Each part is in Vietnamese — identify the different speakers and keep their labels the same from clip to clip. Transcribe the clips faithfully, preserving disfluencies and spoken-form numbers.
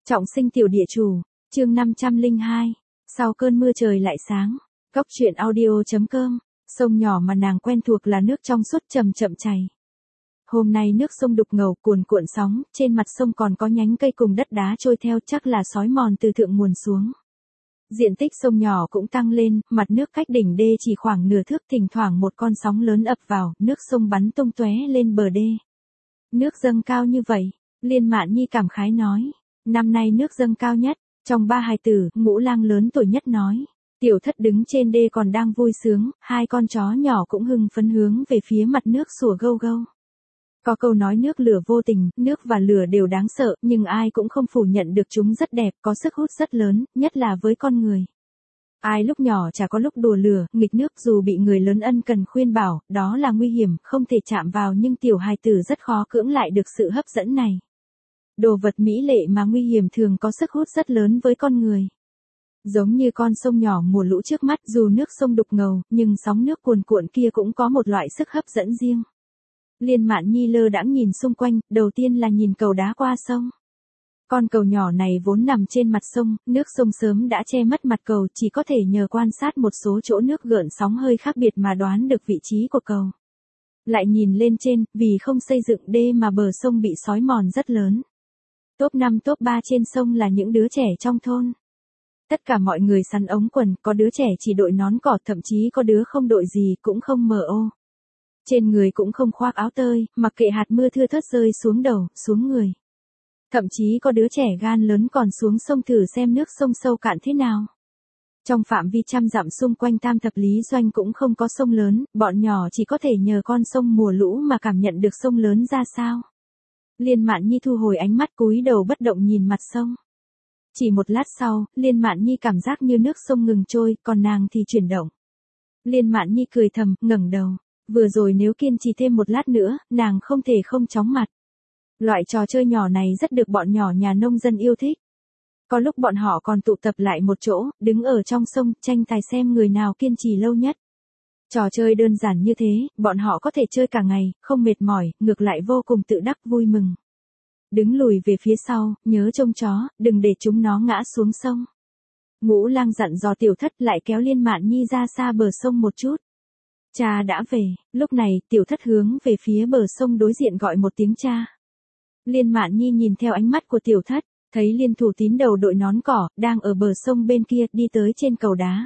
Speaker 1: Trọng sinh tiểu địa chủ, chương năm trăm lẻ hai, sau cơn mưa trời lại sáng. Cốc truyện audio chấm com, sông nhỏ mà nàng quen thuộc là nước trong suốt chậm chậm chảy. Hôm nay nước sông đục ngầu cuồn cuộn sóng, trên mặt sông còn có nhánh cây cùng đất đá trôi theo, chắc là xói mòn từ thượng nguồn xuống. Diện tích sông nhỏ cũng tăng lên, mặt nước cách đỉnh đê chỉ khoảng nửa thước, thỉnh thoảng một con sóng lớn ập vào, nước sông bắn tung tóe lên bờ đê. Nước dâng cao như vậy, Liên Mạn Nhi cảm khái nói, năm nay nước dâng cao nhất, trong ba hài tử, Ngũ Lang lớn tuổi nhất nói. Tiểu Thất đứng trên đê còn đang vui sướng, hai con chó nhỏ cũng hưng phấn hướng về phía mặt nước sủa gâu gâu. Có câu nói nước lửa vô tình, nước và lửa đều đáng sợ, nhưng ai cũng không phủ nhận được chúng rất đẹp, có sức hút rất lớn, nhất là với con người. Ai lúc nhỏ chả có lúc đùa lửa, nghịch nước, dù bị người lớn ân cần khuyên bảo, đó là nguy hiểm, không thể chạm vào, nhưng tiểu hài tử rất khó cưỡng lại được sự hấp dẫn này. Đồ vật mỹ lệ mà nguy hiểm thường có sức hút rất lớn với con người. Giống như con sông nhỏ mùa lũ trước mắt, dù nước sông đục ngầu, nhưng sóng nước cuồn cuộn kia cũng có một loại sức hấp dẫn riêng. Liên Mạn Nhi lơ đãng nhìn xung quanh, đầu tiên là nhìn cầu đá qua sông. Con cầu nhỏ này vốn nằm trên mặt sông, nước sông sớm đã che mất mặt cầu, chỉ có thể nhờ quan sát một số chỗ nước gợn sóng hơi khác biệt mà đoán được vị trí của cầu. Lại nhìn lên trên, vì không xây dựng đê mà bờ sông bị xói mòn rất lớn. Top năm top ba trên sông là những đứa trẻ trong thôn. Tất cả mọi người sắn ống quần, có đứa trẻ chỉ đội nón cỏ, thậm chí có đứa không đội gì, cũng không mờ ô. Trên người cũng không khoác áo tơi, mặc kệ hạt mưa thưa thớt rơi xuống đầu, xuống người. Thậm chí có đứa trẻ gan lớn còn xuống sông thử xem nước sông sâu cạn thế nào. Trong phạm vi trăm dặm xung quanh Tam Thập Lý Doanh cũng không có sông lớn, bọn nhỏ chỉ có thể nhờ con sông mùa lũ mà cảm nhận được sông lớn ra sao. Liên Mạn Nhi thu hồi ánh mắt, cúi đầu bất động nhìn mặt sông. Chỉ một lát sau, Liên Mạn Nhi cảm giác như nước sông ngừng trôi, còn nàng thì chuyển động. Liên Mạn Nhi cười thầm, ngẩng đầu. Vừa rồi nếu kiên trì thêm một lát nữa, nàng không thể không chóng mặt. Loại trò chơi nhỏ này rất được bọn nhỏ nhà nông dân yêu thích. Có lúc bọn họ còn tụ tập lại một chỗ, đứng ở trong sông, tranh tài xem người nào kiên trì lâu nhất. Trò chơi đơn giản như thế, bọn họ có thể chơi cả ngày, không mệt mỏi, ngược lại vô cùng tự đắc vui mừng. Đứng lùi về phía sau, nhớ trông chó, đừng để chúng nó ngã xuống sông. Ngũ Lang dặn dò Tiểu Thất, lại kéo Liên Mạn Nhi ra xa bờ sông một chút. Cha đã về, lúc này, Tiểu Thất hướng về phía bờ sông đối diện gọi một tiếng cha. Liên Mạn Nhi nhìn theo ánh mắt của Tiểu Thất, thấy Liên Thủ Tín đầu đội nón cỏ, đang ở bờ sông bên kia, đi tới trên cầu đá.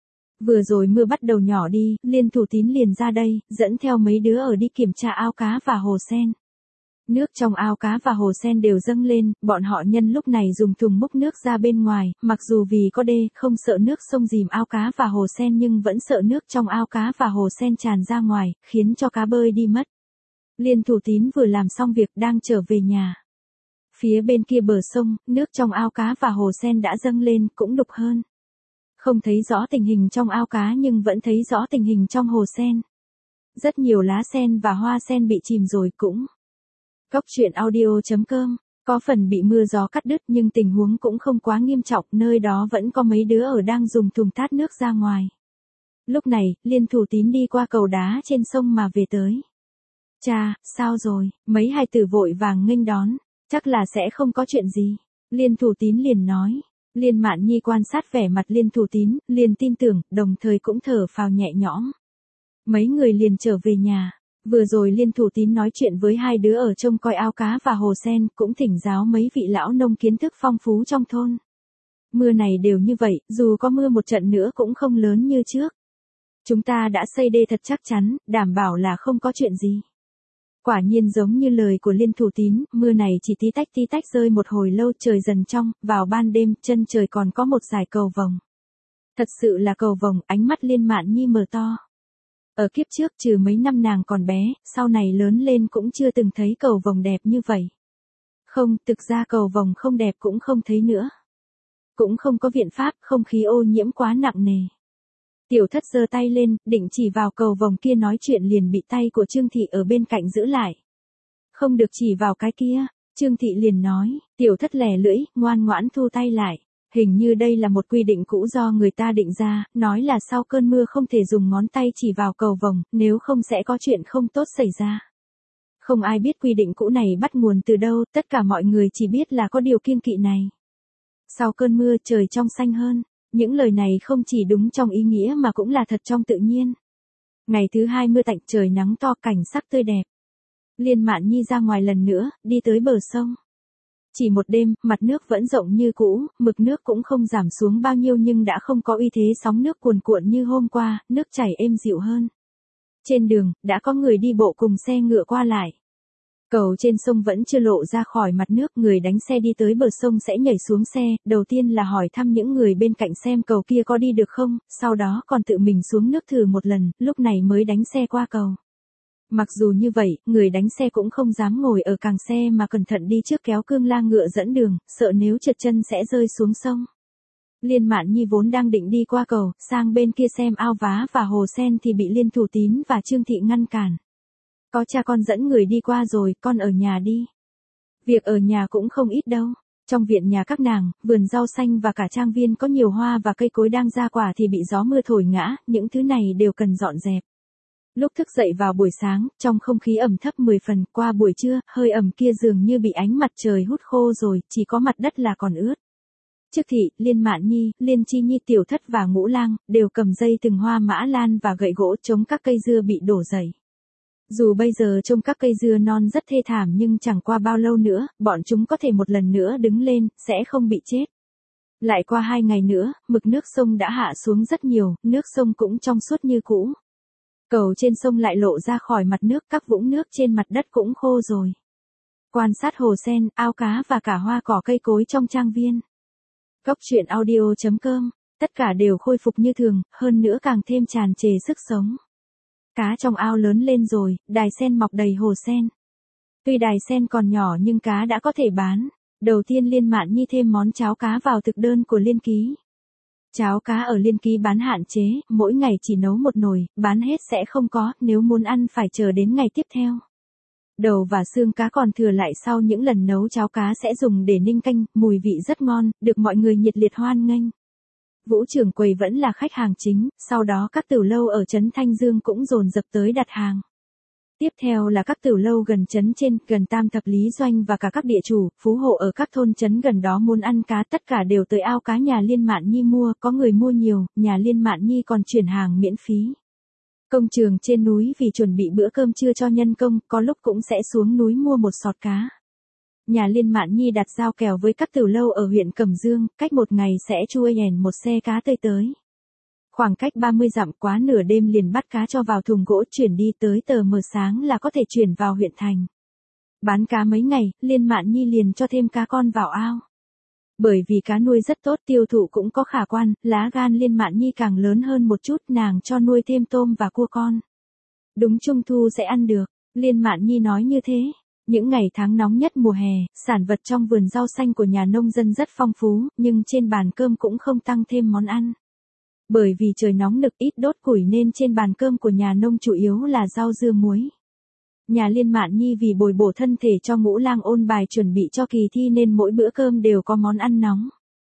Speaker 1: Vừa rồi mưa bắt đầu nhỏ đi, Liên Thủ Tín liền ra đây, dẫn theo mấy đứa ở đi kiểm tra ao cá và hồ sen. Nước trong ao cá và hồ sen đều dâng lên, bọn họ nhân lúc này dùng thùng múc nước ra bên ngoài, mặc dù vì có đê, không sợ nước sông dìm ao cá và hồ sen nhưng vẫn sợ nước trong ao cá và hồ sen tràn ra ngoài, khiến cho cá bơi đi mất. Liên Thủ Tín vừa làm xong việc đang trở về nhà. Phía bên kia bờ sông, nước trong ao cá và hồ sen đã dâng lên, cũng đục hơn. Không thấy rõ tình hình trong ao cá nhưng vẫn thấy rõ tình hình trong hồ sen. Rất nhiều lá sen và hoa sen bị chìm rồi cũng. Cốc truyện audio chấm com, có phần bị mưa gió cắt đứt nhưng tình huống cũng không quá nghiêm trọng, nơi đó vẫn có mấy đứa ở đang dùng thùng tát nước ra ngoài. Lúc này, Liên Thủ Tín đi qua cầu đá trên sông mà về tới. Cha, sao rồi? Mấy hài tử vội vàng nghênh đón, chắc là sẽ không có chuyện gì. Liên Thủ Tín liền nói. Liên Mạn Nhi quan sát vẻ mặt Liên Thủ Tín, liền tin tưởng, đồng thời cũng thở phào nhẹ nhõm. Mấy người liền trở về nhà. Vừa rồi Liên Thủ Tín nói chuyện với hai đứa ở trông coi ao cá và hồ sen, cũng thỉnh giáo mấy vị lão nông kiến thức phong phú trong thôn. Mưa này đều như vậy, dù có mưa một trận nữa cũng không lớn như trước. Chúng ta đã xây đê thật chắc chắn, đảm bảo là không có chuyện gì. Quả nhiên giống như lời của Liên Thủ Tín, mưa này chỉ tí tách tí tách rơi một hồi lâu, trời dần trong, vào ban đêm, chân trời còn có một dải cầu vồng. Thật sự là cầu vồng, ánh mắt Liên Mạn Nhi mở to. Ở kiếp trước trừ mấy năm nàng còn bé, sau này lớn lên cũng chưa từng thấy cầu vồng đẹp như vậy. Không, thực ra cầu vồng không đẹp cũng không thấy nữa. Cũng không có biện pháp, không khí ô nhiễm quá nặng nề. Tiểu Thất giơ tay lên, định chỉ vào cầu vồng kia nói chuyện liền bị tay của Trương Thị ở bên cạnh giữ lại. Không được chỉ vào cái kia, Trương Thị liền nói, Tiểu Thất lè lưỡi, ngoan ngoãn thu tay lại. Hình như đây là một quy định cũ do người ta định ra, nói là sau cơn mưa không thể dùng ngón tay chỉ vào cầu vồng, nếu không sẽ có chuyện không tốt xảy ra. Không ai biết quy định cũ này bắt nguồn từ đâu, tất cả mọi người chỉ biết là có điều kiêng kỵ này. Sau cơn mưa trời trong xanh hơn. Những lời này không chỉ đúng trong ý nghĩa mà cũng là thật trong tự nhiên. Ngày thứ hai mưa tạnh trời nắng to cảnh sắc tươi đẹp. Liên Mạn Nhi ra ngoài lần nữa, đi tới bờ sông. Chỉ một đêm, mặt nước vẫn rộng như cũ, mực nước cũng không giảm xuống bao nhiêu nhưng đã không có uy thế sóng nước cuồn cuộn như hôm qua, nước chảy êm dịu hơn. Trên đường, đã có người đi bộ cùng xe ngựa qua lại. Cầu trên sông vẫn chưa lộ ra khỏi mặt nước, người đánh xe đi tới bờ sông sẽ nhảy xuống xe, đầu tiên là hỏi thăm những người bên cạnh xem cầu kia có đi được không, sau đó còn tự mình xuống nước thử một lần, lúc này mới đánh xe qua cầu. Mặc dù như vậy, người đánh xe cũng không dám ngồi ở càng xe mà cẩn thận đi trước kéo cương la ngựa dẫn đường, sợ nếu trượt chân sẽ rơi xuống sông. Liên Mạn Nhi vốn đang định đi qua cầu, sang bên kia xem ao vá và hồ sen thì bị Liên Thủ Tín và Trương Thị ngăn cản. Có cha con dẫn người đi qua rồi, con ở nhà đi. Việc ở nhà cũng không ít đâu. Trong viện nhà các nàng, vườn rau xanh và cả trang viên có nhiều hoa và cây cối đang ra quả thì bị gió mưa thổi ngã, những thứ này đều cần dọn dẹp. Lúc thức dậy vào buổi sáng, trong không khí ẩm thấp mười phần, qua buổi trưa, hơi ẩm kia dường như bị ánh mặt trời hút khô rồi, chỉ có mặt đất là còn ướt. Trước Thị, Liên Mạn Nhi, Liên Chi Nhi Tiểu Thất và Ngũ Lang, đều cầm dây từng hoa mã lan và gậy gỗ chống các cây dưa bị đổ dày. Dù bây giờ trông các cây dưa non rất thê thảm nhưng chẳng qua bao lâu nữa, bọn chúng có thể một lần nữa đứng lên, sẽ không bị chết. Lại qua hai ngày nữa, mực nước sông đã hạ xuống rất nhiều, nước sông cũng trong suốt như cũ. Cầu trên sông lại lộ ra khỏi mặt nước, các vũng nước trên mặt đất cũng khô rồi. Quan sát hồ sen, ao cá và cả hoa cỏ cây cối trong trang viên. Góc truyện audio chấm com, tất cả đều khôi phục như thường, hơn nữa càng thêm tràn trề sức sống. Cá trong ao lớn lên rồi, đài sen mọc đầy hồ sen. Tuy đài sen còn nhỏ nhưng cá đã có thể bán. Đầu tiên Liên Mạn Nhi thêm món cháo cá vào thực đơn của Liên Ký. Cháo cá ở Liên Ký bán hạn chế, mỗi ngày chỉ nấu một nồi, bán hết sẽ không có, nếu muốn ăn phải chờ đến ngày tiếp theo. Đầu và xương cá còn thừa lại sau những lần nấu cháo cá sẽ dùng để ninh canh, mùi vị rất ngon, được mọi người nhiệt liệt hoan nghênh. Vũ trưởng quầy vẫn là khách hàng chính, sau đó các tiểu lâu ở trấn Thanh Dương cũng dồn dập tới đặt hàng. Tiếp theo là các tiểu lâu gần trấn trên, gần Tam Thập Lý Doanh và cả các địa chủ, phú hộ ở các thôn trấn gần đó muốn ăn cá tất cả đều tới ao cá nhà Liên Mạn Nhi mua, có người mua nhiều, nhà Liên Mạn Nhi còn chuyển hàng miễn phí. Công trường trên núi vì chuẩn bị bữa cơm trưa cho nhân công, có lúc cũng sẽ xuống núi mua một sọt cá. Nhà Liên Mạn Nhi đặt giao kèo với các tiểu lâu ở huyện Cẩm Dương, cách một ngày sẽ chui hèn một xe cá tươi tới. Khoảng cách ba mươi dặm, quá nửa đêm liền bắt cá cho vào thùng gỗ chuyển đi, tới tờ mờ sáng là có thể chuyển vào huyện thành. Bán cá mấy ngày, Liên Mạn Nhi liền cho thêm cá con vào ao. Bởi vì cá nuôi rất tốt, tiêu thụ cũng có khả quan, lá gan Liên Mạn Nhi càng lớn hơn một chút, nàng cho nuôi thêm tôm và cua con. Đúng Trung thu sẽ ăn được, Liên Mạn Nhi nói như thế. Những ngày tháng nóng nhất mùa hè, sản vật trong vườn rau xanh của nhà nông dân rất phong phú, nhưng trên bàn cơm cũng không tăng thêm món ăn. Bởi vì trời nóng nực ít đốt củi nên trên bàn cơm của nhà nông chủ yếu là rau dưa muối. Nhà Liên Mạn Nhi vì bồi bổ thân thể cho Ngũ Lang ôn bài chuẩn bị cho kỳ thi nên mỗi bữa cơm đều có món ăn nóng.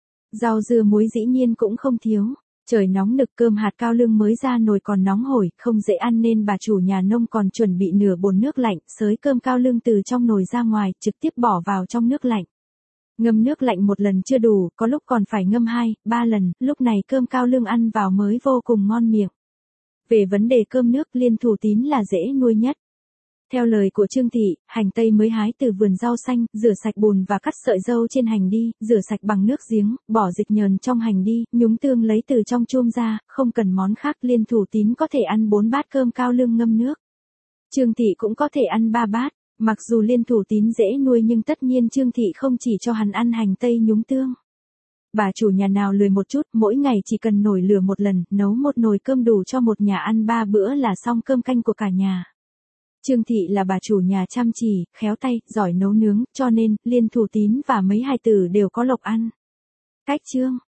Speaker 1: Rau dưa muối dĩ nhiên cũng không thiếu. Trời nóng nực, cơm hạt cao lương mới ra nồi còn nóng hổi, không dễ ăn nên bà chủ nhà nông còn chuẩn bị nửa bồn nước lạnh, xới cơm cao lương từ trong nồi ra ngoài, trực tiếp bỏ vào trong nước lạnh. Ngâm nước lạnh một lần chưa đủ, có lúc còn phải ngâm hai, ba lần, lúc này cơm cao lương ăn vào mới vô cùng ngon miệng. Về vấn đề cơm nước, Liên Thủ Tín là dễ nuôi nhất. Theo lời của Trương Thị, hành tây mới hái từ vườn rau xanh, rửa sạch bùn và cắt sợi dâu trên hành đi, rửa sạch bằng nước giếng, bỏ dịch nhờn trong hành đi, nhúng tương lấy từ trong chum ra, không cần món khác. Liên Thủ Tín có thể ăn bốn bát cơm cao lương ngâm nước. Trương Thị cũng có thể ăn ba bát. Mặc dù Liên Thủ Tín dễ nuôi nhưng tất nhiên Trương Thị không chỉ cho hắn ăn hành tây nhúng tương. Bà chủ nhà nào lười một chút, mỗi ngày chỉ cần nổi lửa một lần, nấu một nồi cơm đủ cho một nhà ăn ba bữa là xong cơm canh của cả nhà. Trương Thị là bà chủ nhà chăm chỉ, khéo tay, giỏi nấu nướng, cho nên, Liên Thủ Tín và mấy hài tử đều có lộc ăn. Cách chương